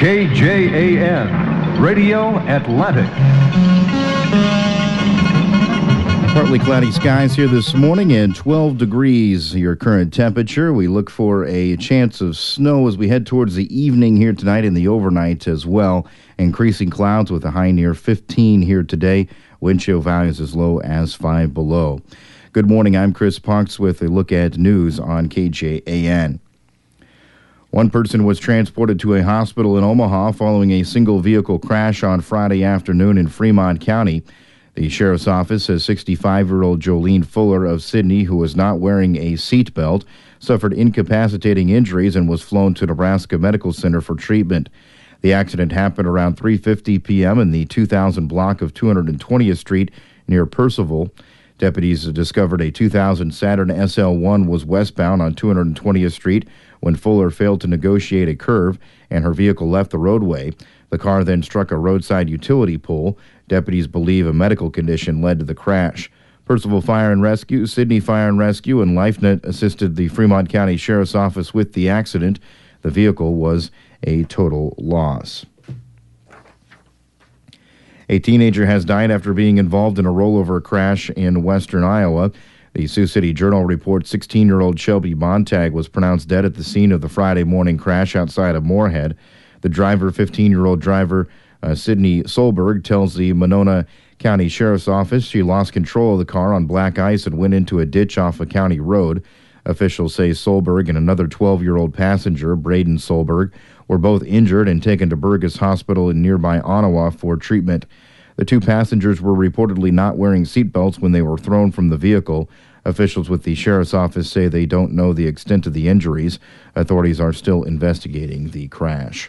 KJAN, Radio Atlantic. Partly cloudy skies here this morning and 12 degrees your current temperature. We look for a chance of snow as we head towards the evening here tonight and the overnight as well. Increasing clouds with a high near 15 here today. Wind chill values as low as 5 below. Good morning, I'm Chris Parks with a look at news on KJAN. One person was transported to a hospital in Omaha following a single vehicle crash on Friday afternoon in Fremont County. The sheriff's office says 65-year-old Jolene Fuller of Sidney, who was not wearing a seatbelt, suffered incapacitating injuries and was flown to Nebraska Medical Center for treatment. The accident happened around 3:50 p.m. in the 2000 block of 220th Street near Percival. Deputies discovered a 2000 Saturn SL1 was westbound on 220th Street when Fuller failed to negotiate a curve and her vehicle left the roadway. The car then struck a roadside utility pole. Deputies believe a medical condition led to the crash. Percival Fire and Rescue, Sidney Fire and Rescue, and LifeNet assisted the Fremont County Sheriff's Office with the accident. The vehicle was a total loss. A teenager has died after being involved in a rollover crash in western Iowa. The Sioux City Journal reports 16-year-old Shelby Montag was pronounced dead at the scene of the Friday morning crash outside of Moorhead. The driver, 15-year-old driver Sydney Solberg, tells the Monona County Sheriff's Office she lost control of the car on black ice and went into a ditch off a county road. Officials say Solberg and another 12-year-old passenger, Braden Solberg, were both injured and taken to Burgess Hospital in nearby Ottawa for treatment. The two passengers were reportedly not wearing seatbelts when they were thrown from the vehicle. Officials with the Sheriff's Office say they don't know the extent of the injuries. Authorities are still investigating the crash.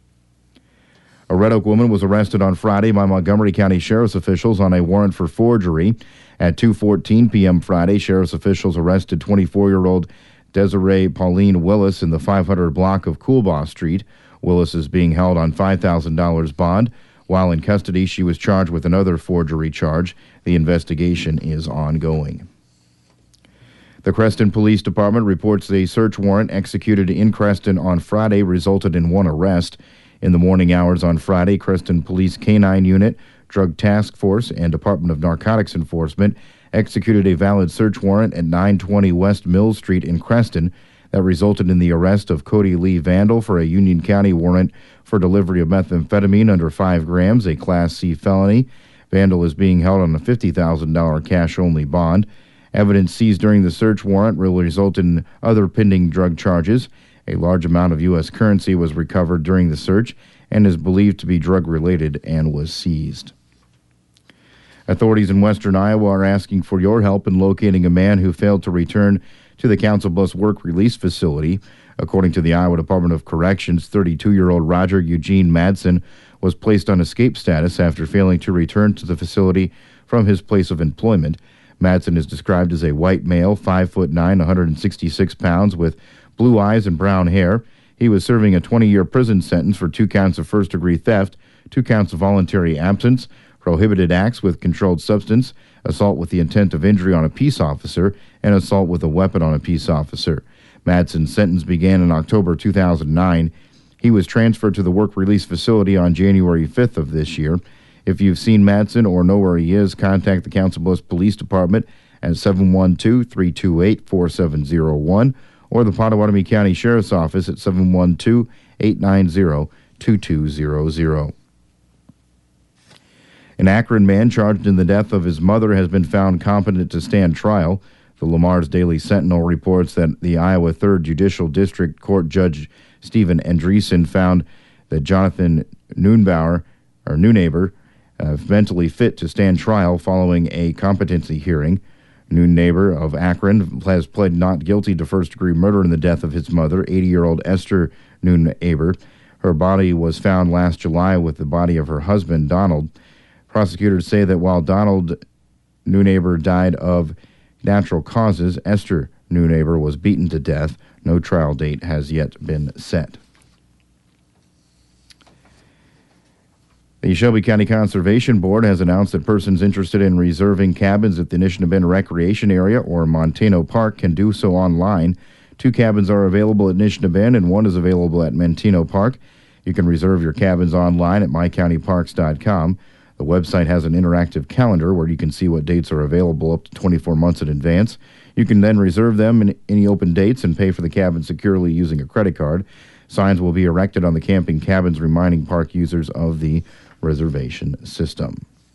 A Red Oak woman was arrested on Friday by Montgomery County Sheriff's officials on a warrant for forgery. At 2:14 p.m. Friday, Sheriff's officials arrested 24-year-old Desiree Pauline Willis in the 500 block of Coolbaugh Street. Willis is being held on $5,000 bond. While in custody, she was charged with another forgery charge. The investigation is ongoing. The Creston Police Department reports a search warrant executed in Creston on Friday resulted in one arrest. In the morning hours on Friday, Creston Police K-9 Unit, Drug Task Force, and Department of Narcotics Enforcement executed a valid search warrant at 920 West Mill Street in Creston that resulted in the arrest of Cody Lee Vandal for a Union County warrant for delivery of methamphetamine under 5 grams, a Class C felony. Vandal is being held on a $50,000 cash-only bond. Evidence seized during the search warrant will result in other pending drug charges. A large amount of U.S. currency was recovered during the search and is believed to be drug-related and was seized. Authorities in western Iowa are asking for your help in locating a man who failed to return to the Council Bluffs Work Release Facility. According to the Iowa Department of Corrections, 32-year-old Roger Eugene Madsen was placed on escape status after failing to return to the facility from his place of employment. Madsen is described as a white male, 5'9", 166 pounds, with blue eyes and brown hair. He was serving a 20-year prison sentence for 2 counts of first-degree theft, 2 counts of voluntary absence, prohibited acts with controlled substance, assault with the intent of injury on a peace officer, and assault with a weapon on a peace officer. Madsen's sentence began in October 2009. He was transferred to the work release facility on January 5th of this year. If you've seen Madsen or know where he is, contact the Council Bluffs Police Department at 712-328-4701 or the Potawatomi County Sheriff's Office at 712-890-2200. An Akron man charged in the death of his mother has been found competent to stand trial. The Lamar's Daily Sentinel reports that the Iowa 3rd Judicial District Court Judge Stephen Andreessen found that Jonathan Neunaber mentally fit to stand trial following a competency hearing. Neunaber of Akron has pled not guilty to first-degree murder in the death of his mother, 80-year-old Esther Neunaber. Her body was found last July with the body of her husband, Donald. Prosecutors say that while Donald Neunaber died of natural causes, Esther Neunaber was beaten to death. No trial date has yet been set. The Shelby County Conservation Board has announced that persons interested in reserving cabins at the Anishinaabe Recreation Area or Montano Park can do so online. 2 cabins are available at Anishinaabe and 1 is available at Montano Park. You can reserve your cabins online at mycountyparks.com. The website has an interactive calendar where you can see what dates are available up to 24 months in advance. You can then reserve them in any open dates and pay for the cabin securely using a credit card. Signs will be erected on the camping cabins reminding park users of the reservation system.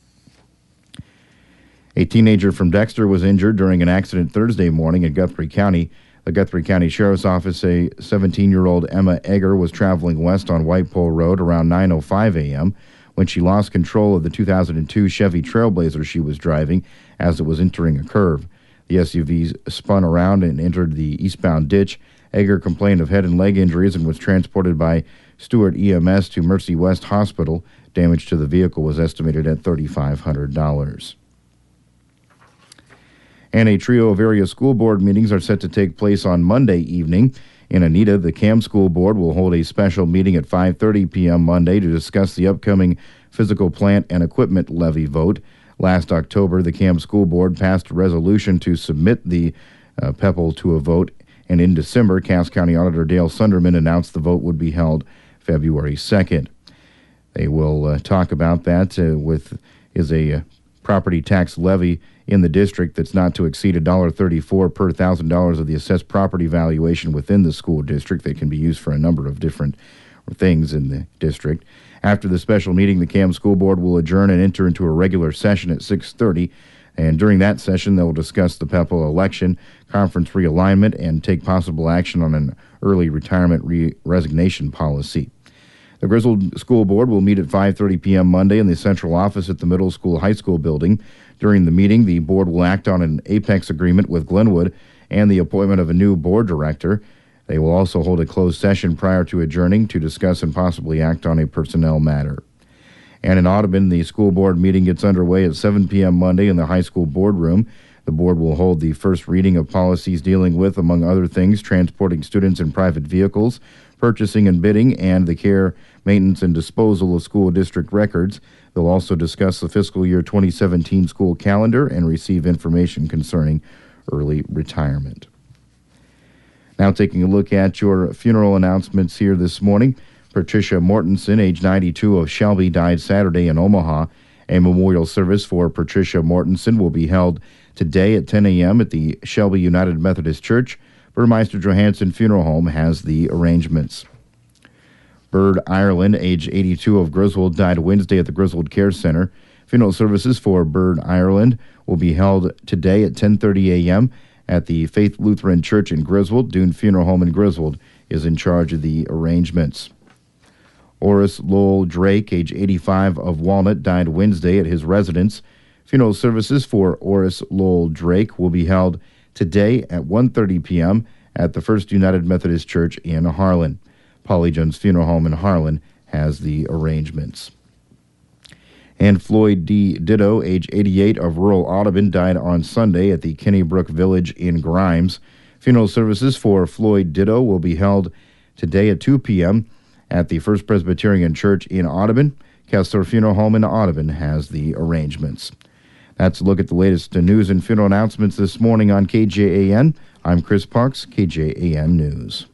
A teenager from Dexter was injured during an accident Thursday morning in Guthrie County. The Guthrie County Sheriff's Office say 17-year-old Emma Egger was traveling west on White Pole Road around 9:05 a.m. when she lost control of the 2002 Chevy Trailblazer she was driving as it was entering a curve. The SUV spun around and entered the eastbound ditch. Egger complained of head and leg injuries and was transported by Stewart EMS to Mercy West Hospital. Damage to the vehicle was estimated at $3,500. And a trio of area school board meetings are set to take place on Monday evening. In Anita, the CAM School Board will hold a special meeting at 5:30 p.m. Monday to discuss the upcoming physical plant and equipment levy vote. Last October, the CAM School Board passed a resolution to submit the PEPL to a vote, and in December, Cass County Auditor Dale Sunderman announced the vote would be held February 2nd. They will talk about that is a property tax levy in the district that's not to exceed $1.34 per $1,000 of the assessed property valuation within the school district. That can be used for a number of different things in the district. After the special meeting, the CAM School Board will adjourn and enter into a regular session at 6:30. And during that session, they'll discuss the PEPL election, conference realignment, and take possible action on an early retirement resignation policy. The Griswold School Board will meet at 5:30 p.m. Monday in the central office at the middle school high school building. During the meeting, the board will act on an apex agreement with Glenwood and the appointment of a new board director. They will also hold a closed session prior to adjourning to discuss and possibly act on a personnel matter. And in Audubon, the school board meeting gets underway at 7 p.m. Monday in the high school boardroom. The board will hold the first reading of policies dealing with, among other things, transporting students in private vehicles, purchasing and bidding, and the care, maintenance, and disposal of school district records. They'll also discuss the fiscal year 2017 school calendar and receive information concerning early retirement. Now taking a look at your funeral announcements here this morning. Patricia Mortensen, age 92, of Shelby, died Saturday in Omaha. A memorial service for Patricia Mortensen will be held today at 10 a.m. at the Shelby United Methodist Church. Burmeister Johansson Funeral Home has the arrangements. Bird Ireland, age 82, of Griswold, died Wednesday at the Griswold Care Center. Funeral services for Bird Ireland will be held today at 10:30 a.m. at the Faith Lutheran Church in Griswold. Dune Funeral Home in Griswold is in charge of the arrangements. Oris Lowell Drake, age 85, of Walnut, died Wednesday at his residence. Funeral services for Oris Lowell Drake will be held today at 1:30 p.m. at the First United Methodist Church in Harlan. Polly Jones Funeral Home in Harlan has the arrangements. And Floyd D. Ditto, age 88, of rural Audubon, died on Sunday at the Kennybrook Village in Grimes. Funeral services for Floyd Ditto will be held today at 2 p.m. at the First Presbyterian Church in Audubon. Kessler Funeral Home in Audubon has the arrangements. That's a look at the latest news and funeral announcements this morning on KJAN. I'm Chris Parks, KJAN News.